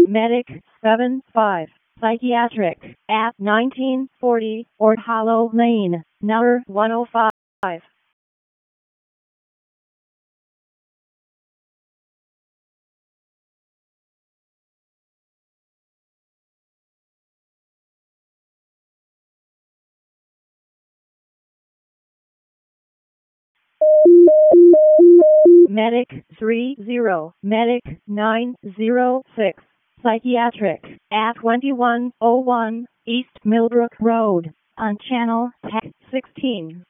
Medic 75, Psychiatric, at 1940, Ord Hollow Lane, number 105. Medic 30, Medic 906, Psychiatric, at 2101, East Millbrook Road, on Channel 16.